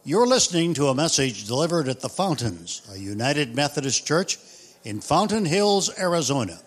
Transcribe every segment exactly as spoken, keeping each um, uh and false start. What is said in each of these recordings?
You're listening to a message delivered at the Fountains, a United Methodist Church in Fountain Hills, Arizona.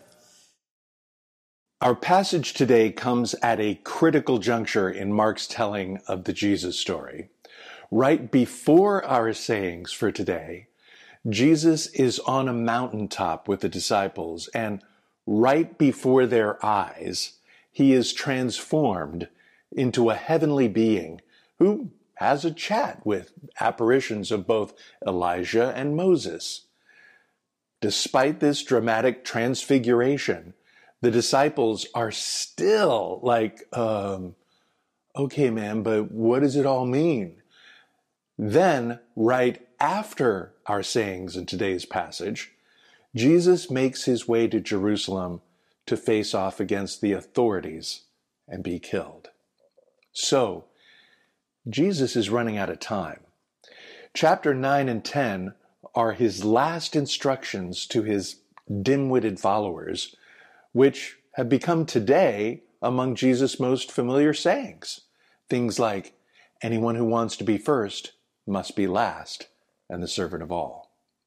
Our passage today comes at a critical juncture in Mark's telling of the Jesus story. Right before our sayings for today, Jesus is on a mountaintop with the disciples, and right before their eyes, he is transformed into a heavenly being who has a chat with apparitions of both Elijah and Moses. Despite this dramatic transfiguration, the disciples are still like, um, okay, man, but what does it all mean? Then, right after our sayings in today's passage, Jesus makes his way to Jerusalem to face off against the authorities and be killed. So, Jesus is running out of time. Chapter nine and ten are his last instructions to his dim-witted followers, which have become today among Jesus' most familiar sayings. Things like, anyone who wants to be first must be last, and the servant of all.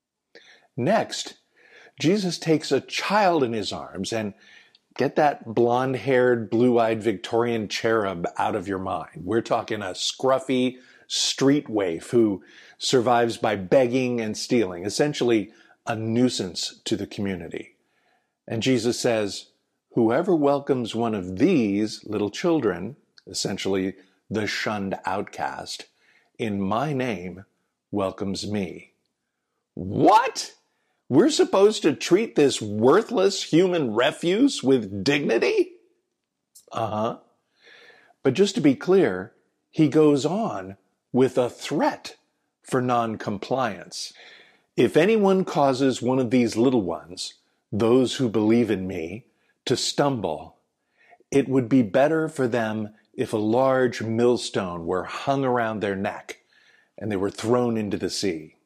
Next, Jesus takes a child in his arms, and get that blonde-haired, blue-eyed Victorian cherub out of your mind. We're talking a scruffy street waif who survives by begging and stealing, essentially a nuisance to the community. And Jesus says, whoever welcomes one of these little children, essentially the shunned outcast, in my name welcomes me. What? We're supposed to treat this worthless human refuse with dignity? Uh-huh. But just to be clear, he goes on with a threat for non-compliance. If anyone causes one of these little ones, those who believe in me, to stumble, it would be better for them if a large millstone were hung around their neck and they were thrown into the sea.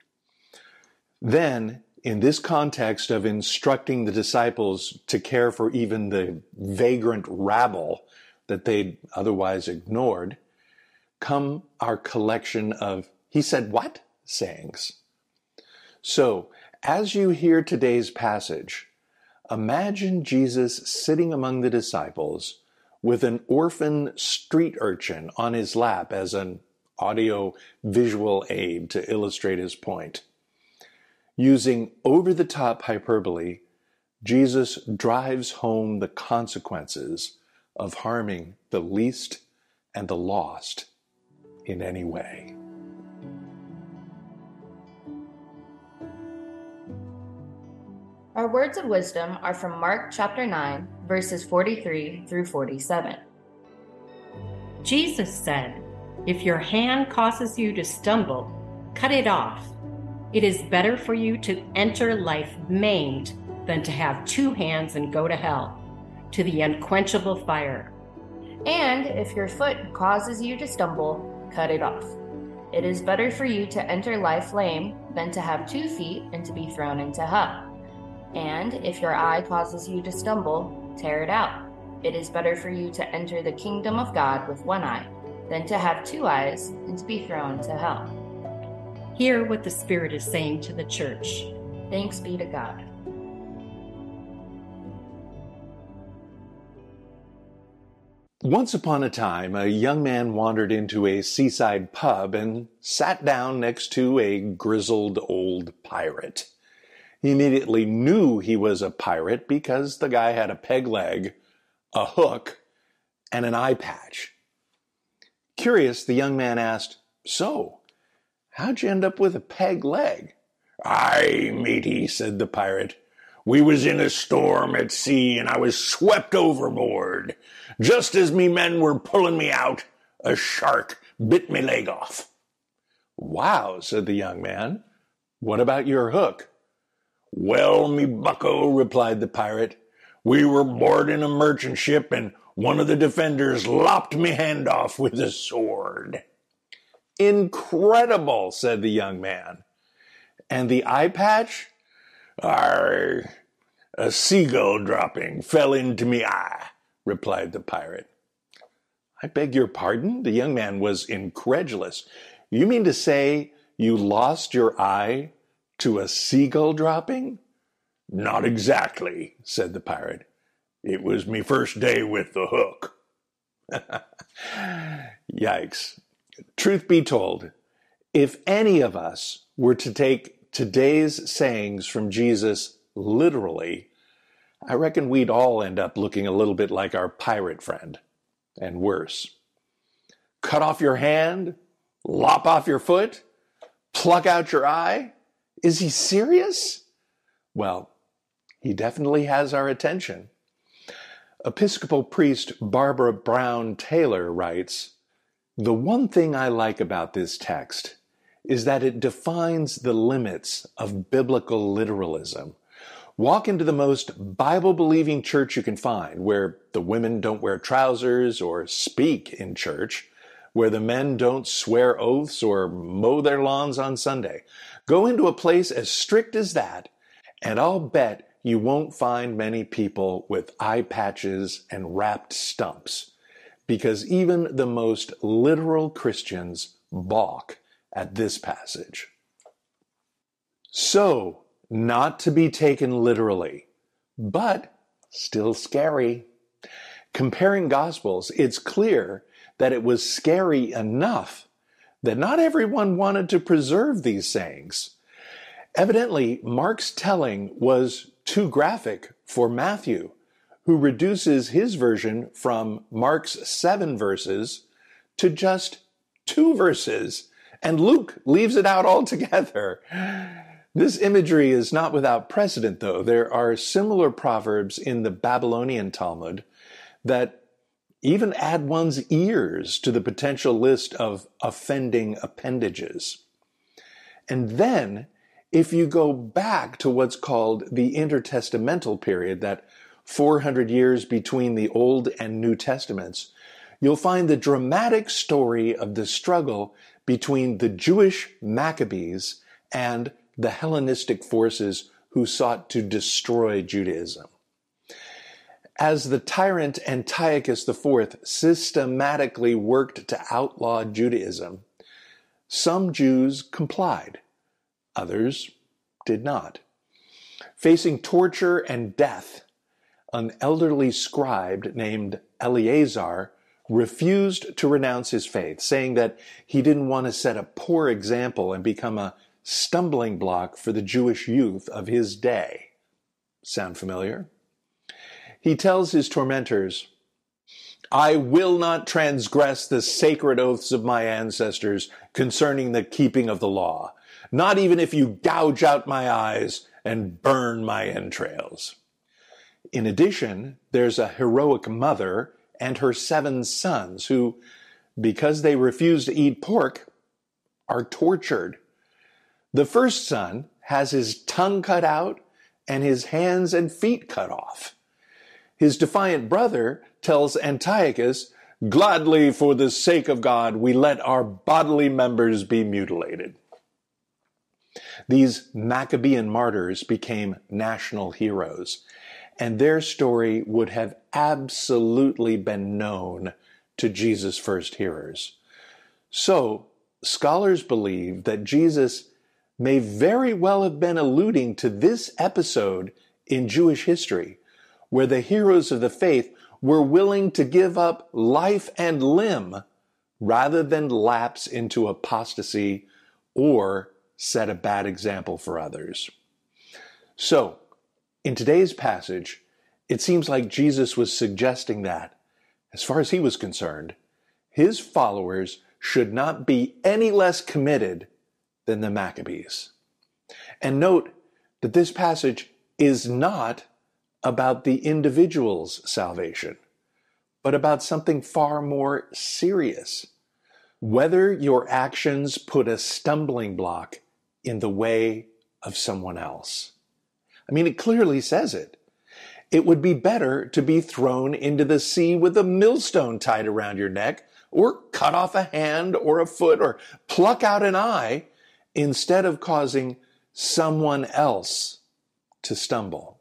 Then, in this context of instructing the disciples to care for even the vagrant rabble that they'd otherwise ignored, come our collection of, he said what? sayings. So, as you hear today's passage, imagine Jesus sitting among the disciples with an orphan street urchin on his lap as an audio-visual aid to illustrate his point. Using over-the-top hyperbole, Jesus drives home the consequences of harming the least and the lost in any way. Our words of wisdom are from Mark chapter nine, verses forty-three through forty-seven. Jesus said, "If your hand causes you to stumble, cut it off. It is better for you to enter life maimed than to have two hands and go to hell, to the unquenchable fire. And if your foot causes you to stumble, cut it off. It is better for you to enter life lame than to have two feet and to be thrown into hell. And if your eye causes you to stumble, tear it out. It is better for you to enter the kingdom of God with one eye than to have two eyes and to be thrown to hell." Hear what the Spirit is saying to the church. Thanks be to God. Once upon a time, a young man wandered into a seaside pub and sat down next to a grizzled old pirate. He immediately knew he was a pirate because the guy had a peg leg, a hook, and an eye patch. Curious, the young man asked, "So, how'd you end up with a peg leg?" "Aye, matey," said the pirate. "We was in a storm at sea and I was swept overboard. Just as me men were pulling me out, a shark bit me leg off." "Wow," said the young man. "What about your hook?" "Well, me bucko," replied the pirate, "we were boarding a merchant ship and one of the defenders lopped me hand off with a sword." "Incredible," said the young man. "And the eye patch?" "Arr, a seagull dropping fell into me eye," replied the pirate. "I beg your pardon?" The young man was incredulous. You mean to say you lost your eye to a seagull dropping? Not exactly, said the pirate. It was me first day with the hook. Yikes. Truth be told, if any of us were to take today's sayings from Jesus literally, I reckon we'd all end up looking a little bit like our pirate friend, and worse. Cut off your hand? Lop off your foot? Pluck out your eye? Is he serious? Well, he definitely has our attention. Episcopal priest Barbara Brown Taylor writes, "The one thing I like about this text is that it defines the limits of biblical literalism. Walk into the most Bible-believing church you can find, where the women don't wear trousers or speak in church, where the men don't swear oaths or mow their lawns on Sunday. Go into a place as strict as that, and I'll bet you won't find many people with eye patches and wrapped stumps, because even the most literal Christians balk at this passage." So, not to be taken literally, but still scary. Comparing Gospels, it's clear that it was scary enough that not everyone wanted to preserve these sayings. Evidently, Mark's telling was too graphic for Matthew, who reduces his version from Mark's seven verses to just two verses, and Luke leaves it out altogether. This imagery is not without precedent, though. There are similar proverbs in the Babylonian Talmud that even add one's ears to the potential list of offending appendages. And then, if you go back to what's called the intertestamental period, that four hundred years between the Old and New Testaments, you'll find the dramatic story of the struggle between the Jewish Maccabees and the Hellenistic forces who sought to destroy Judaism. As the tyrant Antiochus the Fourth systematically worked to outlaw Judaism, some Jews complied. Others did not. Facing torture and death, an elderly scribe named Eleazar refused to renounce his faith, saying that he didn't want to set a poor example and become a stumbling block for the Jewish youth of his day. Sound familiar? He tells his tormentors, "I will not transgress the sacred oaths of my ancestors concerning the keeping of the law, not even if you gouge out my eyes and burn my entrails." In addition, there's a heroic mother and her seven sons who, because they refuse to eat pork, are tortured. The first son has his tongue cut out and his hands and feet cut off. His defiant brother tells Antiochus, "Gladly, for the sake of God, we let our bodily members be mutilated." These Maccabean martyrs became national heroes, and their story would have absolutely been known to Jesus' first hearers. So, scholars believe that Jesus may very well have been alluding to this episode in Jewish history, where the heroes of the faith were willing to give up life and limb rather than lapse into apostasy or set a bad example for others. So, in today's passage, it seems like Jesus was suggesting that, as far as he was concerned, his followers should not be any less committed than the Maccabees. And note that this passage is not about the individual's salvation, but about something far more serious. Whether your actions put a stumbling block in the way of someone else. I mean, it clearly says it. It would be better to be thrown into the sea with a millstone tied around your neck, or cut off a hand or a foot, or pluck out an eye, instead of causing someone else to stumble.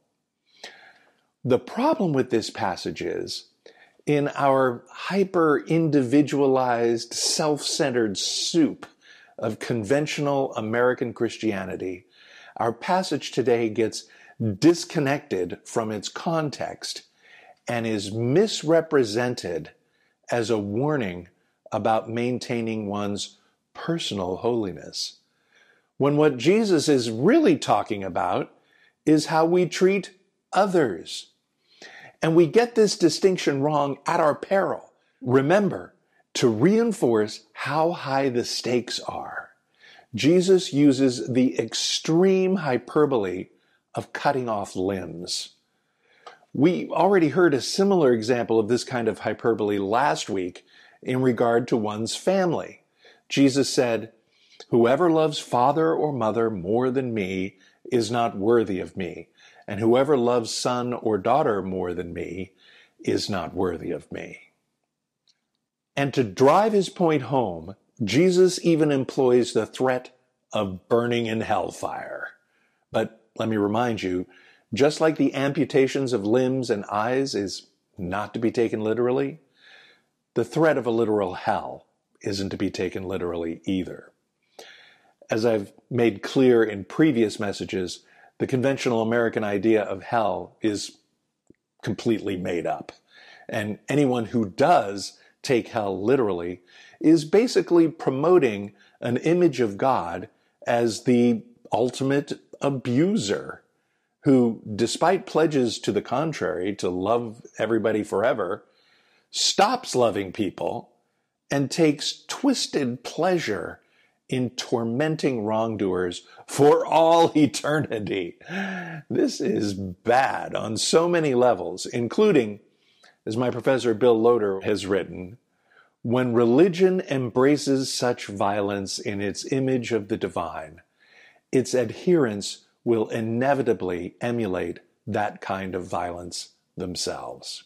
The problem with this passage is, in our hyper-individualized, self-centered soup of conventional American Christianity, our passage today gets disconnected from its context and is misrepresented as a warning about maintaining one's personal holiness, when what Jesus is really talking about is how we treat others. And we get this distinction wrong at our peril. Remember, to reinforce how high the stakes are, Jesus uses the extreme hyperbole of cutting off limbs. We already heard a similar example of this kind of hyperbole last week in regard to one's family. Jesus said, "Whoever loves father or mother more than me is not worthy of me, and whoever loves son or daughter more than me is not worthy of me." And to drive his point home, Jesus even employs the threat of burning in hellfire. But let me remind you, just like the amputations of limbs and eyes is not to be taken literally, the threat of a literal hell isn't to be taken literally either. As I've made clear in previous messages, the conventional American idea of hell is completely made up. And anyone who does take hell literally is basically promoting an image of God as the ultimate abuser who, despite pledges to the contrary, to love everybody forever, stops loving people and takes twisted pleasure in tormenting wrongdoers for all eternity. This is bad on so many levels, including, as my professor Bill Loader has written, when religion embraces such violence in its image of the divine, its adherents will inevitably emulate that kind of violence themselves.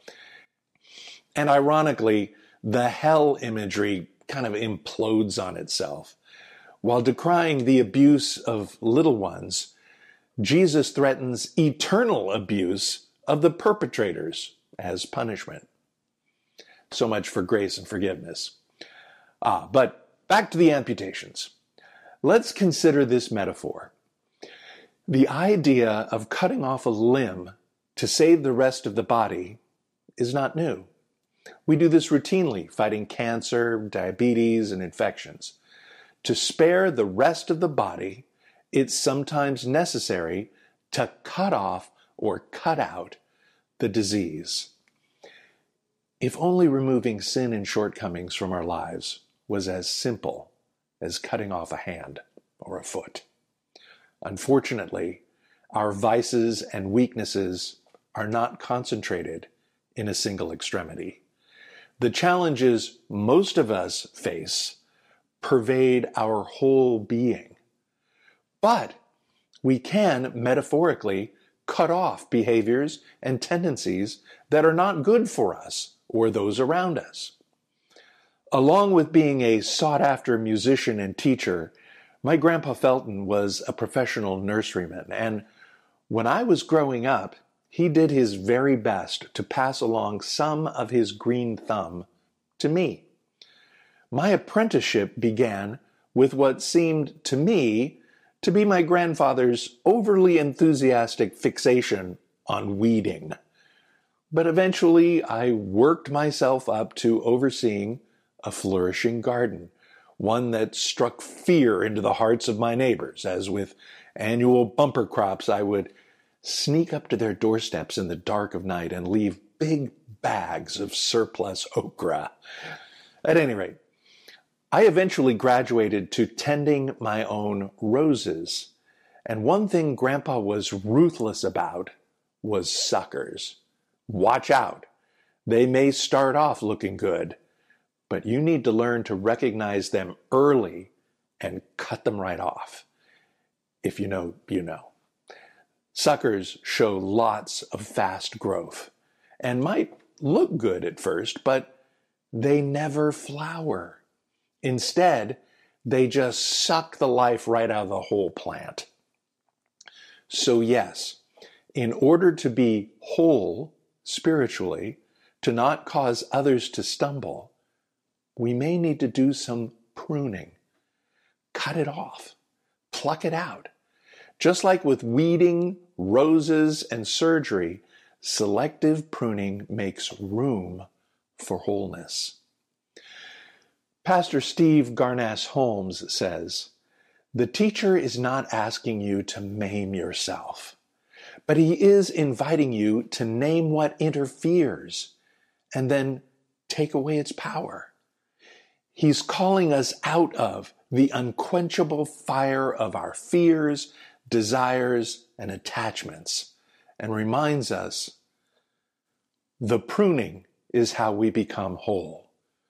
And ironically, the hell imagery kind of implodes on itself. While decrying the abuse of little ones, Jesus threatens eternal abuse of the perpetrators as punishment. So much for grace and forgiveness. Ah, but back to the amputations. Let's consider this metaphor. The idea of cutting off a limb to save the rest of the body is not new. We do this routinely, fighting cancer, diabetes, and infections. To spare the rest of the body, it's sometimes necessary to cut off or cut out the disease. If only removing sin and shortcomings from our lives was as simple as cutting off a hand or a foot. Unfortunately, our vices and weaknesses are not concentrated in a single extremity. The challenges most of us face pervade our whole being. But we can, metaphorically, cut off behaviors and tendencies that are not good for us or those around us. Along with being a sought-after musician and teacher, my grandpa Felton was a professional nurseryman, and when I was growing up, he did his very best to pass along some of his green thumb to me. My apprenticeship began with what seemed to me to be my grandfather's overly enthusiastic fixation on weeding. But eventually I worked myself up to overseeing a flourishing garden, one that struck fear into the hearts of my neighbors, as with annual bumper crops I would sneak up to their doorsteps in the dark of night and leave big bags of surplus okra. At any rate, I eventually graduated to tending my own roses, and one thing Grandpa was ruthless about was suckers. Watch out. They may start off looking good, but you need to learn to recognize them early and cut them right off. If you know, you know. Suckers show lots of fast growth and might look good at first, but they never flower. Instead, they just suck the life right out of the whole plant. So yes, in order to be whole spiritually, to not cause others to stumble, we may need to do some pruning. cut it off, pluck it out. Just like with weeding, roses, and surgery, selective pruning makes room for wholeness. Pastor Steve Garnaas Holmes says, "The teacher is not asking you to maim yourself, but he is inviting you to name what interferes and then take away its power. He's calling us out of the unquenchable fire of our fears, desires, and attachments, and reminds us the pruning is how we become whole."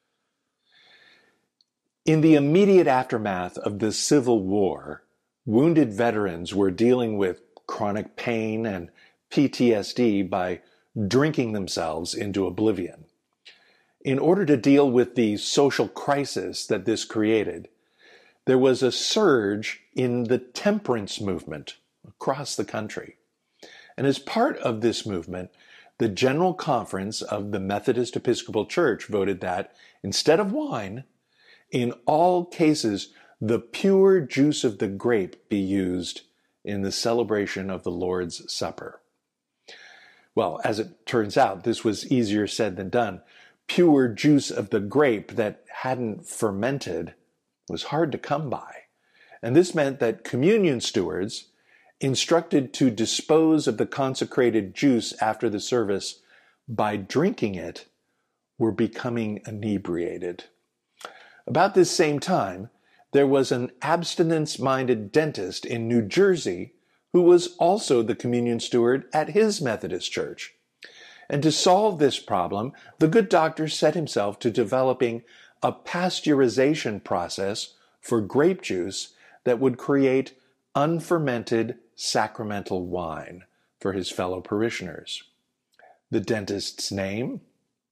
In the immediate aftermath of the Civil War, wounded veterans were dealing with chronic pain and P T S D by drinking themselves into oblivion. In order to deal with the social crisis that this created, there was a surge in the temperance movement across the country. And as part of this movement, the General Conference of the Methodist Episcopal Church voted that instead of wine, in all cases, the pure juice of the grape be used in the celebration of the Lord's Supper. Well, as it turns out, this was easier said than done. Pure juice of the grape that hadn't fermented was hard to come by. And this meant that communion stewards, instructed to dispose of the consecrated juice after the service by drinking it, were becoming inebriated. About this same time, there was an abstinence-minded dentist in New Jersey who was also the communion steward at his Methodist church. And to solve this problem, the good doctor set himself to developing a pasteurization process for grape juice that would create unfermented sacramental wine for his fellow parishioners. The dentist's name?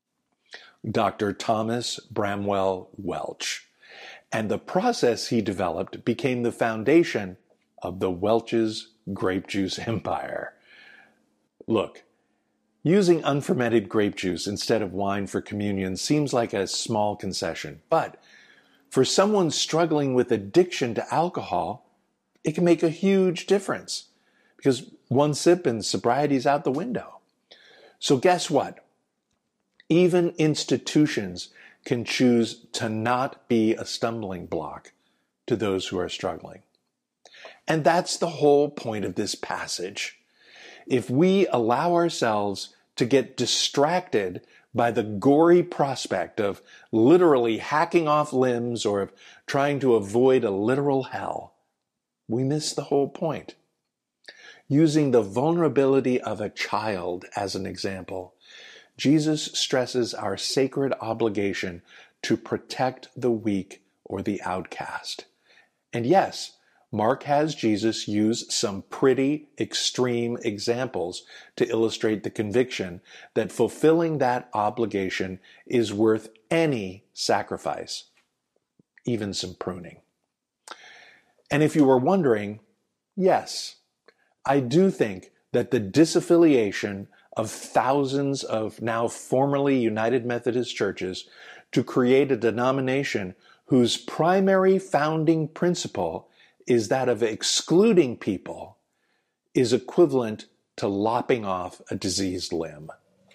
Doctor Thomas Bramwell Welch. And the process he developed became the foundation of the Welch's grape juice empire. Look, using unfermented grape juice instead of wine for communion seems like a small concession, but for someone struggling with addiction to alcohol, it can make a huge difference because one sip and sobriety's out the window. So guess what? Even institutions can choose to not be a stumbling block to those who are struggling. And that's the whole point of this passage. If we allow ourselves to get distracted by the gory prospect of literally hacking off limbs or of trying to avoid a literal hell, we miss the whole point. Using the vulnerability of a child as an example, Jesus stresses our sacred obligation to protect the weak or the outcast. And yes, Mark has Jesus use some pretty extreme examples to illustrate the conviction that fulfilling that obligation is worth any sacrifice, even some pruning. And if you were wondering, yes, I do think that the disaffiliation of thousands of now formerly United Methodist churches to create a denomination whose primary founding principle is that of excluding people is equivalent to lopping off a diseased limb.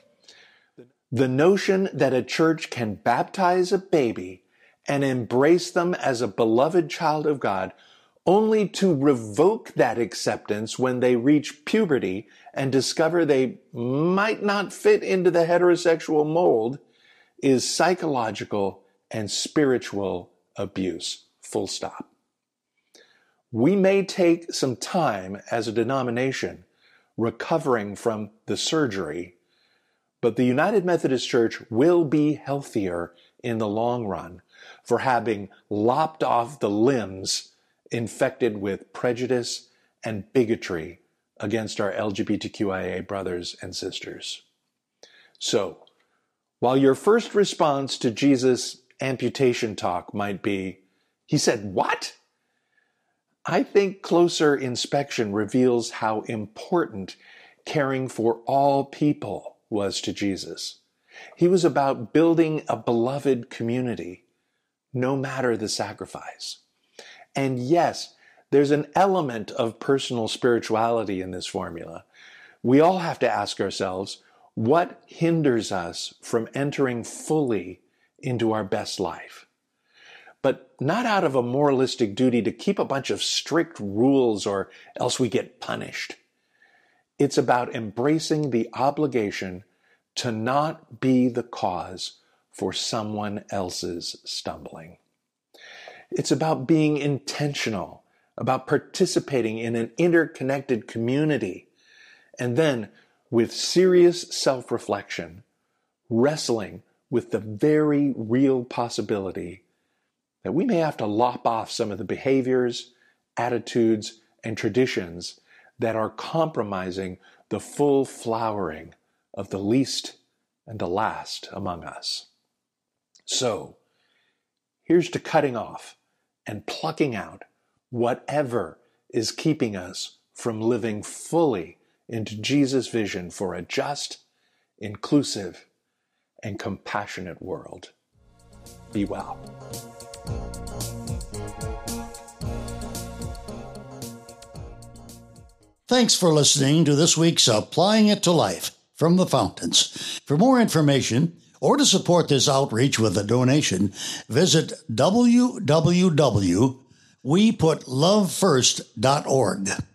The notion that a church can baptize a baby and embrace them as a beloved child of God only to revoke that acceptance when they reach puberty and discover they might not fit into the heterosexual mold is psychological and spiritual abuse. Full stop. We may take some time as a denomination recovering from the surgery, but the United Methodist Church will be healthier in the long run for having lopped off the limbs infected with prejudice and bigotry against our L G B T Q I A brothers and sisters. So, while your first response to Jesus' amputation talk might be, he said, "What?" I think closer inspection reveals how important caring for all people was to Jesus. He was about building a beloved community, no matter the sacrifice. And yes, there's an element of personal spirituality in this formula. We all have to ask ourselves, what hinders us from entering fully into our best life? But not out of a moralistic duty to keep a bunch of strict rules or else we get punished. It's about embracing the obligation to not be the cause for someone else's stumbling. It's about being intentional, about participating in an interconnected community, and then, with serious self-reflection, wrestling with the very real possibility that we may have to lop off some of the behaviors, attitudes, and traditions that are compromising the full flowering of the least and the last among us. So, here's to cutting off and plucking out whatever is keeping us from living fully into Jesus' vision for a just, inclusive, and compassionate world. Be well. Thanks for listening to this week's Applying It to Life from the Fountains. For more information or to support this outreach with a donation, visit w w w dot we put love first dot org.